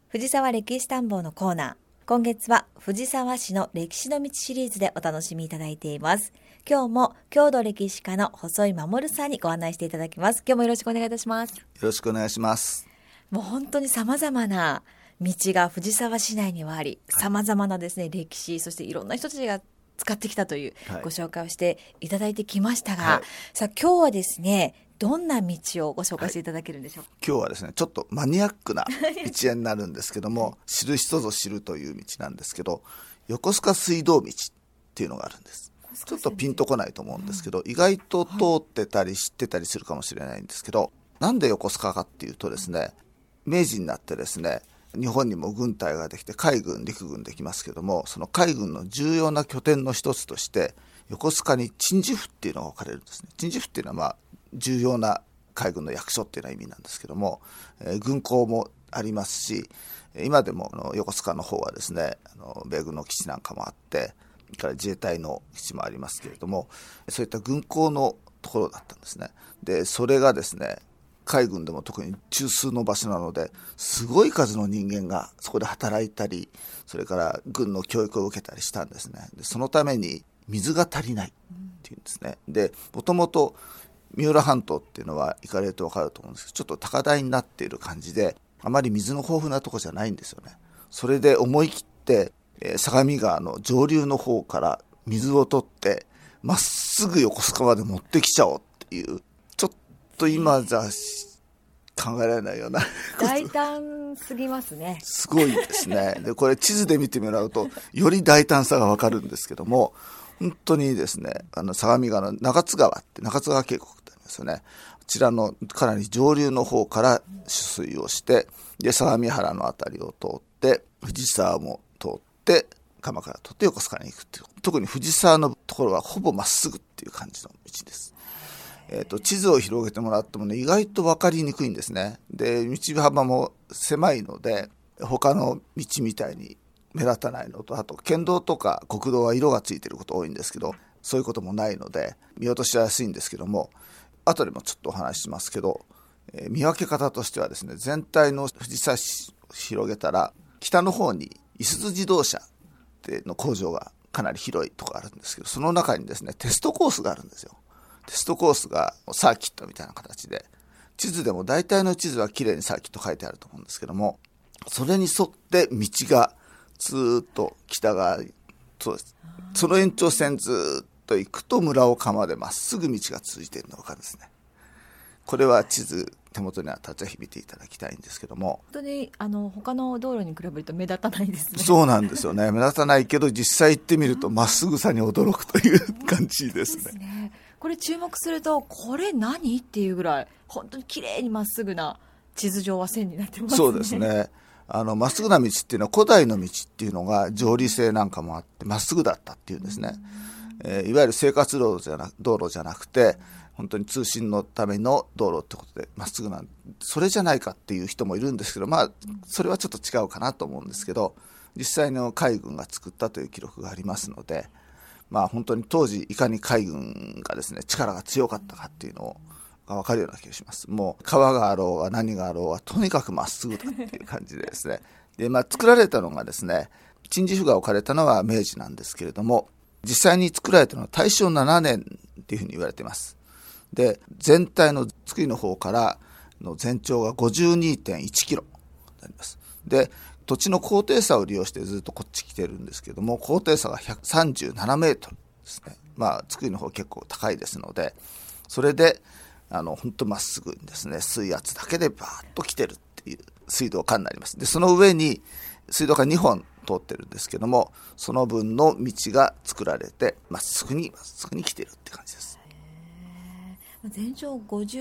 藤沢歴史探訪のコーナー。今月は藤沢市の歴史の道シリーズでお楽しみいただいています。今日も郷土歴史家の細井守さんにご案内していただきます。今日もよろしくお願いいたします。 よろしくお願いします。 もう本当に様々な道が藤沢市内にはあり、様々なですね、歴史、そしていろんな人たちが使ってきたというご紹介をしていただいてきましたが、さあ今日はですね、どんな道をご紹介していただけるんでしょうか。 今日はですね、ちょっとマニアックな道になるんですけども知る人ぞ知るという道なんですけど、横須賀水道道っていうのがあるんです。ちょっとピンとこないと思うんですけど、意外と通ってたり知ってたりするかもしれないんですけど、なんで横須賀かっていうとですね、明治になってですね、日本にも軍隊ができて海軍陸軍できますけども、その海軍の重要な拠点の一つとして横須賀に鎮守府っていうのが置かれるんですね。鎮守府っていうのは重要な海軍の役所っていうような意味なんですけども、軍港もありますし、今でも横須賀の方はですね、米軍の基地なんかもあって、それから自衛隊の基地もありますけれども、そういった軍港のところだったんですね。でそれがですね、海軍でも特に中枢の場所なので、すごい数の人間がそこで働いたり、それから軍の教育を受けたりしたんですね。でそのために水が足りないっていうんですね。でもともと三浦半島っていうのは行かれると分かると思うんですけど、ちょっと高台になっている感じで、あまり水の豊富なところじゃないんですよね。それで思い切って相模川の上流の方から水を取ってまっすぐ横須賀まで持ってきちゃおうっていう、ちょっと今じゃ考えられないような大胆すぎますね。 すごいですね。でこれ地図で見てもらうとより大胆さが分かるんですけども、本当にですね、相模川の中津川って中津川渓谷ってありますよね。こちらのかなり上流の方から取水をして、で相模原のあたりを通って藤沢も通って鎌倉通って横須賀に行くっていう、特に藤沢のところはほぼまっすぐっていう感じの道です。地図を広げてもらってもね、意外と分かりにくいんですね。で道幅も狭いので他の道みたいに目立たないのと、あと県道とか国道は色がついてること多いんですけど、そういうこともないので見落としやすいんですけども、後でもちょっとお話ししますけど、見分け方としてはですね、全体の藤沢市を広げたら北の方にいすゞ自動車の工場がかなり広いところあるんですけど、その中にですねテストコースがあるんですよ。テストコースがサーキットみたいな形で、地図でも大体の地図はきれいにサーキット書いてあると思うんですけども、それに沿って道がずっと北側、そうです。その延長線ずっと行くと村岡までまっすぐ道が続いているのが分かるんですね。これは地図手元にあったらぜひ見ていただきたいんですけども、 本当に他の道路に比べると目立たないですね。 そうなんですよね。目立たないけど実際行ってみるとまっすぐさに驚くという感じですね。 これ注目すると、これ何っていうぐらい本当に綺麗にまっすぐな地図上は線になってますね。 そうですね。まっすぐな道っていうのは古代の道っていうのが条理性なんかもあってまっすぐだったっていうんですね。いわゆる生活道路じゃなくて本当に通信のための道路ってことでまっすぐな、それじゃないかっていう人もいるんですけど、まあそれはちょっと違うかなと思うんですけど、実際の海軍が作ったという記録がありますので、まあ本当に当時いかに海軍がですね力が強かったかっていうのが分かるような気がします。もう川があろうが何があろうがとにかくまっすぐだっていう感じでですね。で作られたのがですね、鎮守府が置かれたのは明治なんですけれども、実際に作られたのは大正7年っていうふうに言われています。で全体の作りの方からの全長が 52.1 キロになります。で土地の高低差を利用してずっとこっち来てるんですけども、高低差が137メートルですね。作りの方結構高いですので、それで本当まっすぐにですね、水圧だけでバーッと来てるっていう水道管になります。でその上に水道管2本通ってるんですけども、その分の道が作られてまっすぐに来てるって感じです。 全長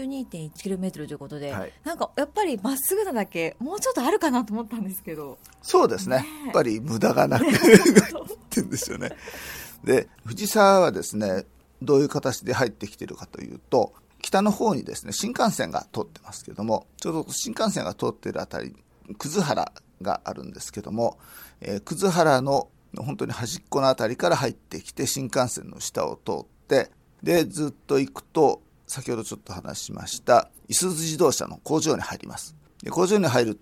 52.1km ということで、なんかやっぱりまっすぐなだけもうちょっとあるかなと思ったんですけど、 そうですね、やっぱり無駄がなくってんですよね。で藤沢はですね、どういう形で入ってきているかというと、北の方にですね新幹線が通ってますけども、ちょうど新幹線が通っているあたり葛原があるんですけども、葛原の本当に端っこのあたりから入ってきて新幹線の下を通って、でずっと行くと先ほどちょっと話しましたいすゞ自動車の工場に入ります。で工場に入ると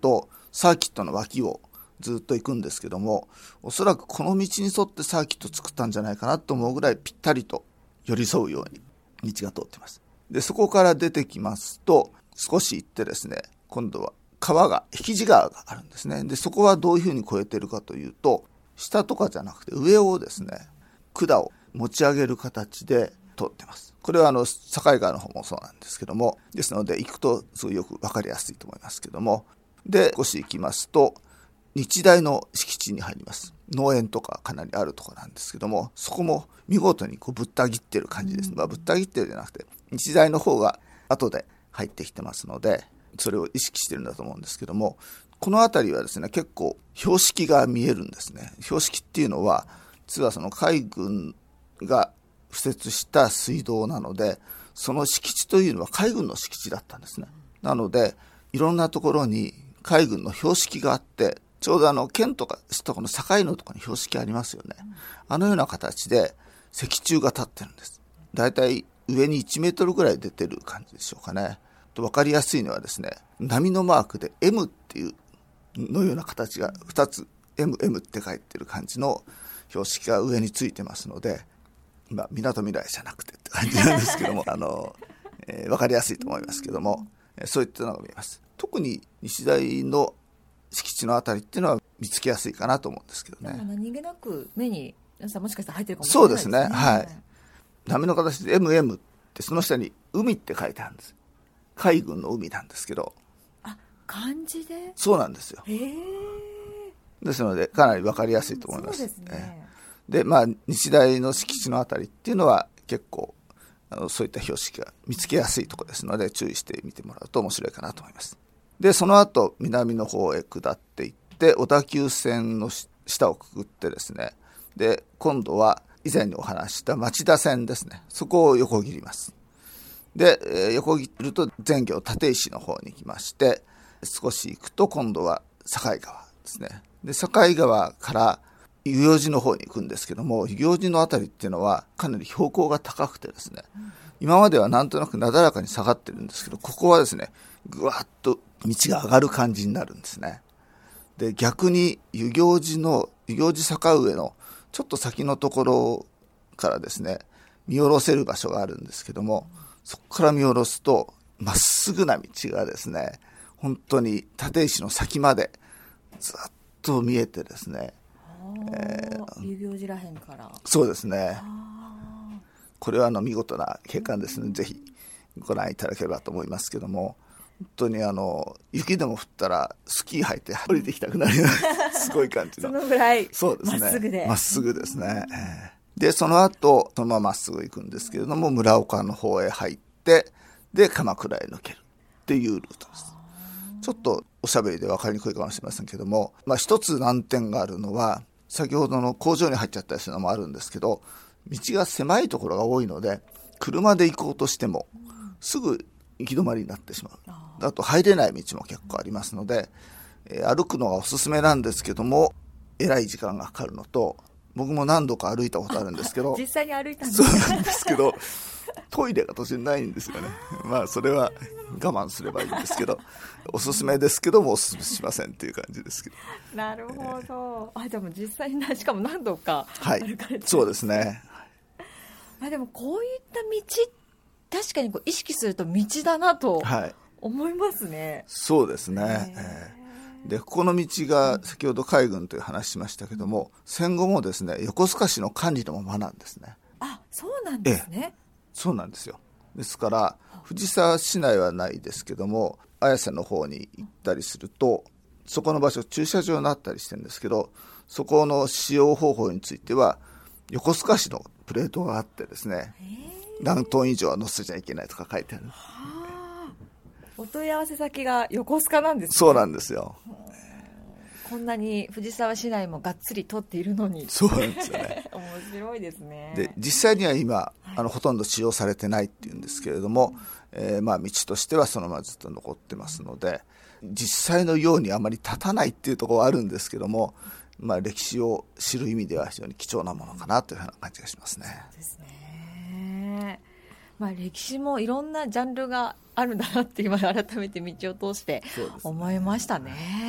サーキットの脇をずっと行くんですけども、おそらくこの道に沿ってサーキット作ったんじゃないかなと思うぐらいぴったりと寄り添うように道が通ってます。でそこから出てきますと少し行ってですね、今度は川が引地川があるんですね。でそこはどういうふうに越えているかというと、下とかじゃなくて上をですね、管を持ち上げる形で通ってます。これは境川の方もそうなんですけども、ですので行くとすごいよく分かりやすいと思いますけども、で少し行きますと日大の敷地に入ります。農園とかかなりあるところなんですけども、そこも見事にぶった切ってる感じです。ぶった切ってるじゃなくて日大の方が後で入ってきてますので、それを意識してるんだと思うんですけども、この辺りはですね、結構標識が見えるんですね。標識っていうのは実はその海軍が敷設した水道なので、その敷地というのは海軍の敷地だったんですね。なのでいろんなところに海軍の標識があって、ちょうど県とか市とかの境のところに標識ありますよね。あのような形で石柱が立ってるんです。だいたい上に1メートルぐらい出てる感じでしょうかね。分かりやすいのはですね、波のマークで M っていうのような形が2つ MM って書いてる感じの標識が上についてますので、みなとみらいじゃなくてって感じなんですけども分かりやすいと思いますけども、そういったのが見えます。特に日大の敷地のあたりっていうのは見つけやすいかなと思うんですけどね。 何気なく目に皆さんもしかしたら入ってるかもしれないですね。 そうですね、はい。波の形で MM ってその下に海って書いてあるんです。海軍の海なんですけど。 漢字で？ そうなんですよ。ですのでかなり分かりやすいと思います。 そうですね。 で日大の敷地のあたりっていうのは結構そういった標識が見つけやすいところですので、注意して見てもらうと面白いかなと思います。でその後南の方へ下っていって小田急線の下をくぐってですね、で今度は以前にお話した町田線ですね、そこを横切ります。で、横切ると全行立石の方に行きまして、少し行くと今度は境川ですね。で境川から遊行寺の方に行くんですけども、遊行寺のあたりっていうのはかなり標高が高くてですね、今まではなんとなくなだらかに下がってるんですけど、ここはですねぐわっと道が上がる感じになるんですね。で逆に遊行寺坂上のちょっと先のところからですね見下ろせる場所があるんですけども、そこから見下ろすとまっすぐな道がですね、本当に立石の先までずっと見えてですね、 遊行寺らへんから。 そうですね。これは見事な景観ですね。ぜひご覧いただければと思いますけども、本当に雪でも降ったらスキー履いて降りてきたくなるようなすごい感じのそのぐらいそうですね、 まっすぐでまっすぐですね。でその後そのまままっすぐ行くんですけれども、村岡の方へ入ってで鎌倉へ抜けるっていうルートです。ちょっとおしゃべりで分かりにくいかもしれませんけども、一つ難点があるのは先ほどの工場に入っちゃったりするのもあるんですけど、道が狭いところが多いので車で行こうとしてもすぐ行き止まりになってしまう。あと入れない道も結構ありますので、歩くのがおすすめなんですけどもえらい時間がかかるのと、僕も何度か歩いたことあるんですけど実際に歩いたんですそうなんですけどトイレが途中にないんですよね。それは我慢すればいいんですけど、おすすめですけどもおすすめしませんっていう感じですけど。 なるほど。でも実際にしかも何度か歩かれてる、 そうですね。 でもこういった道確かに意識すると道だなと思いますね。 そうですね。でここの道が先ほど海軍という話しましたけども、戦後もですね横須賀市の管理のままなんですね。 そうなんですね。 そうなんですよ。ですから藤沢市内はないですけども、綾瀬の方に行ったりするとそこの場所駐車場になったりしてるんですけど、そこの使用方法については横須賀市のプレートがあってですね、何トン以上は乗せちゃいけないとか書いてある。 お問い合わせ先が横須賀なんですね。 そうなんですよ。 こんなに藤沢市内もがっつり取っているのに。 そうなんですよね。 面白いですね。 で実際には今ほとんど使用されてないっていうんですけれども、道としてはそのままずっと残ってますので、実際のようにあまり立たないっていうところはあるんですけども、歴史を知る意味では非常に貴重なものかなというふうな感じがしますね。 そうですね。歴史もいろんなジャンルがあるんだなって今改めて道を通して思いましたね。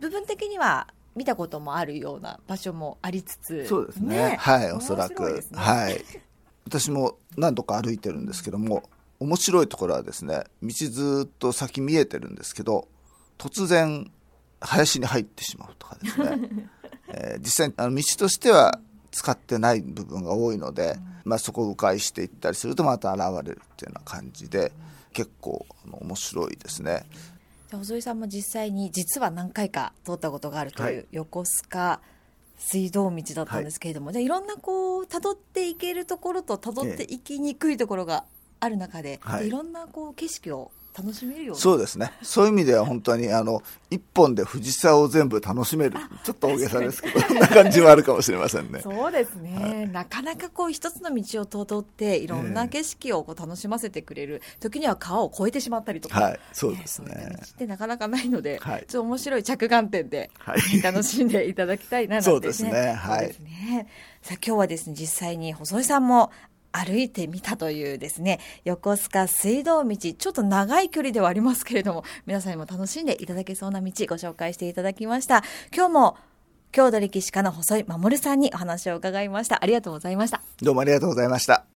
部分的には見たこともあるような場所もありつつ、 そうですね、はい、おそらく、 面白いですね。 はい、私も何度か歩いてるんですけども、面白いところはですね、道ずっと先見えてるんですけど、突然林に入ってしまうとかですね、実際に道としては使ってない部分が多いので、そこを迂回していったりするとまた現れるっていうような感じで、結構面白いですね。 細井さんも実際に実は何回か通ったことがあるという横須賀水道道だったんですけれども、じゃあいろんな辿っていけるところと辿っていきにくいところがある中で、いろんな景色を楽しめるような。 そうですね、そういう意味では本当に一本で藤沢を全部楽しめる、ちょっと大げさですけどそんな感じはあるかもしれませんね。 そうですね、なかなか一つの道を通っていろんな景色を楽しませてくれる、時には川を越えてしまったりとか、 そうですね、 そういった道ってなかなかないので、ちょっと面白い着眼点で、楽しんでいただきたいななんて、 そうですね、はい。 さあ今日はですね、実際に細井さんも歩いてみたというですね、横須賀水道道、ちょっと長い距離ではありますけれども、皆さんにも楽しんでいただけそうな道ご紹介していただきました。今日も郷土歴史家の細井守さんにお話を伺いました。ありがとうございました。 どうもありがとうございました。